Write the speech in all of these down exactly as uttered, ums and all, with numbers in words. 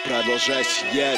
Продолжай сидеть.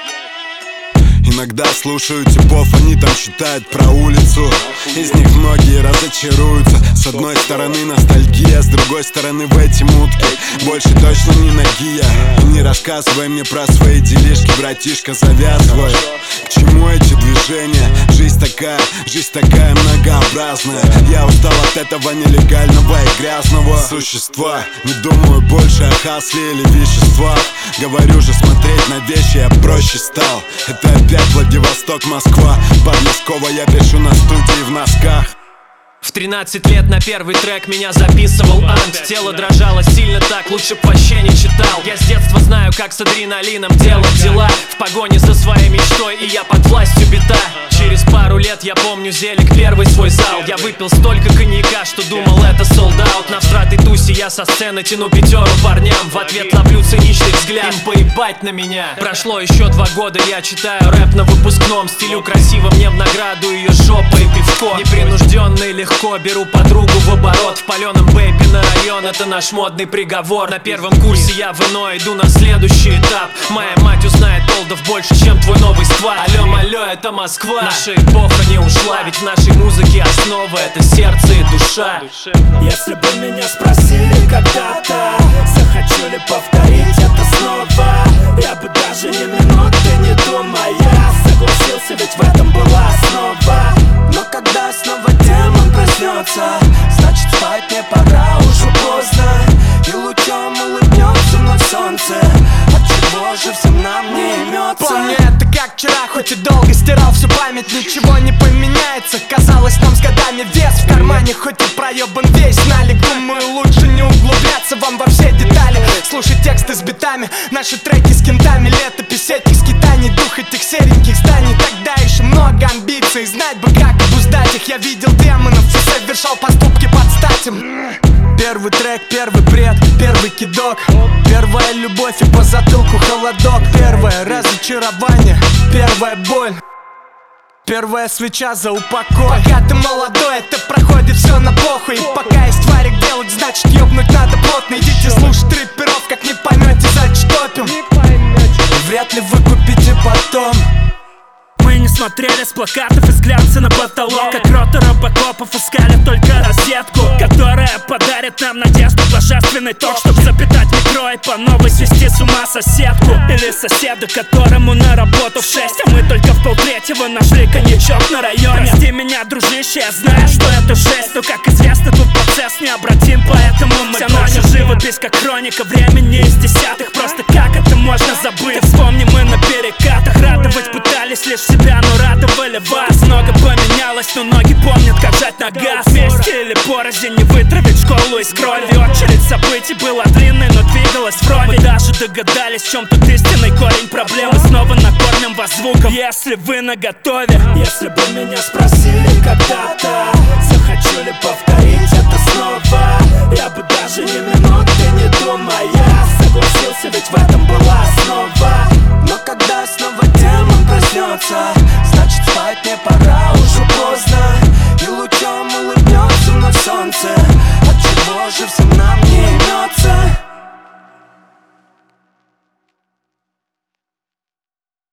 Иногда слушаю типов, они там читают про улицу. Из них многие разочаруются. С одной стороны ностальгия, с другой стороны в эти мутки больше точно не ноги. И не рассказывай мне про свои делишки, братишка, завязывай. К чему эти движения? Жизнь такая, жизнь такая многообразная. Я устал от этого нелегального и грязного существа. Не думаю больше о хасле или веществах. Говорю же, смотреть на вещи я проще стал. Это опять Владивосток, Москва. Подлесково я пишу на студии в носках. В тринадцать лет на первый трек меня записывал Ант. Тело дрожало сильно так, лучше б вообще не читал. Я с детства знаю, как с адреналином делать дела. В погоне за своей мечтой, и я под властью бита. Через пару лет я помню зелик, первый свой зал. Я выпил столько коньяка, что думал это солдаут. На всратой тусе я со сцены тяну пятеру парням. В ответ ловлю циничный взгляд, им поебать на меня. Прошло еще два года, я читаю рэп на выпускном. Стилю красиво мне в награду ее жопа и пивко. Непринужденно и легко беру подругу в оборот. В паленом бэйпе на район, это наш модный приговор. На первом курсе я в ино иду на следующий этап. Моя мать узнает олдов больше, чем твой новый сквад. Алло, алло, это Москва. Наша эпоха не ушла, ведь в нашей музыке основа — это сердце и душа. Если бы меня спросили когда-то, захочу ли повторить это снова, я бы даже ни минуты не думая согласился, ведь в этом была основа. Но когда снова демон проснется, значит спать не пора, уже поздно. И лучом улыбнется вновь солнце, отчего же всем нам не имется. Помню это как вчера, хоть и долго стирал всю память. Ничего не поменяется, казалось нам с годами вес в кармане. Хоть и проебан весь налик, думаю, лучше не углубляться вам во все детали. Слушать тексты с битами, наши треки с кентами, летопись этих скитаний, дух этих сереньких зданий. Тогда еще много амбиций, знать бы как обуздать их. Я видел демонов и совершал поступки под стать им. Первый трек, первый бред, первый кидок, первая любовь и по затылку холодок. Первое разочарование, первая боль, первая свеча за упокой. Пока ты молодой, это проходит все на похуй. И пока есть варик делать, значит ёбнуть надо плотно. Идите слушать рэперов, как не поймете, значит топим. Вряд ли вы купите потом. Мы не смотрели с плакатов и с глянца на потолок, как роты робокопов искали только розетку, которая подарит нам надежду, божественный ток, чтоб запитать микро и по новой свести с ума соседку. Или соседа, которому на работу в шесть, а мы только в полтретьего нашли коньячок на районе. Прости меня, дружище, я знаю, что это жесть, но, как известно, тут процесс необратим, поэтому мы вся наша живопись, как хроника времени из десятых. Просто как это можно забыть? Вспомни, мы на перекатах радовать пытались лишь себя, но радовали вас. Много поменялось, но ноги помнят, как жать на газ. Вместе или порознь, не вытравить школу из крови. Очередь событий была длинной, но двигалась вровень. Мы даже догадались, в чем тут истинный корень проблемы. Снова накормим вас звуком, если вы наготове. Если бы меня спросили когда